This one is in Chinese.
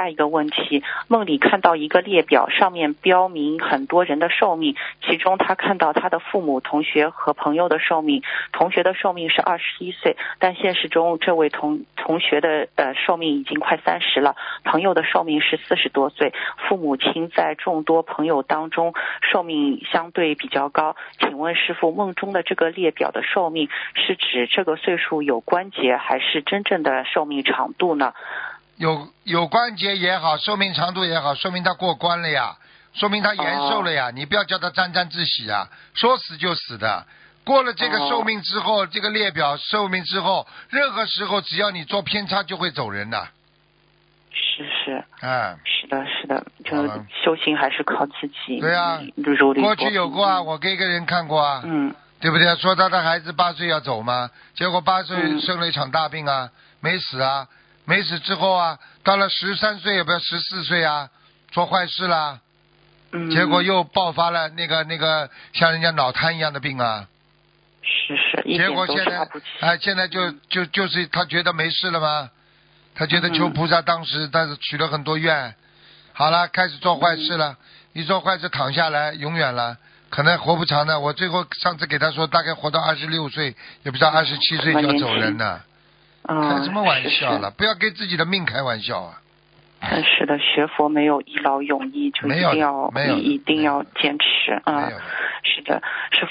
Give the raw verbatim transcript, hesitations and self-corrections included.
下一个问题，梦里看到一个列表，上面标明很多人的寿命，其中他看到他的父母、同学和朋友的寿命，同学的寿命是二十一岁，但现实中这位同同学的呃寿命已经快三十了，朋友的寿命是四十多岁，父母亲在众多朋友当中寿命相对比较高，请问师父，梦中的这个列表的寿命是指这个岁数有关节，还是真正的寿命长度呢？ 有有关节也好，寿命长度也好，说明他过关了呀，说明他延寿了呀。哦、你不要叫他沾沾自喜啊，说死就死的。过了这个寿命之后，哦、这个列表寿命之后，任何时候只要你做偏差，就会走人的。 是是， 嗯， 是的，是的，就修行还是靠自己。 对啊，过去有过啊，我给一个人看过啊， 嗯， 对不对？说他的孩子八岁要走嘛，结果八岁生了一场大病啊，嗯、没死啊。没死之后啊，到了十三岁也不要十四岁啊，做坏事啦， 嗯， 结果又爆发了那个那个像人家脑瘫一样的病啊。 是是， 结果现在哎、呃，现在就就就是他觉得没事了吗？他觉得求菩萨当时，但是许了很多愿，好了，开始做坏事了，嗯、一做坏事躺下来，永远了，可能活不长的。我最后上次给他说，大概活到二十六岁，也不知道二十七岁就要走人了。开什么玩笑了？ 是是不要给自己的命开玩笑啊！ 是的，学佛没有一劳永逸，就一定要没有一定要坚持啊！是的，是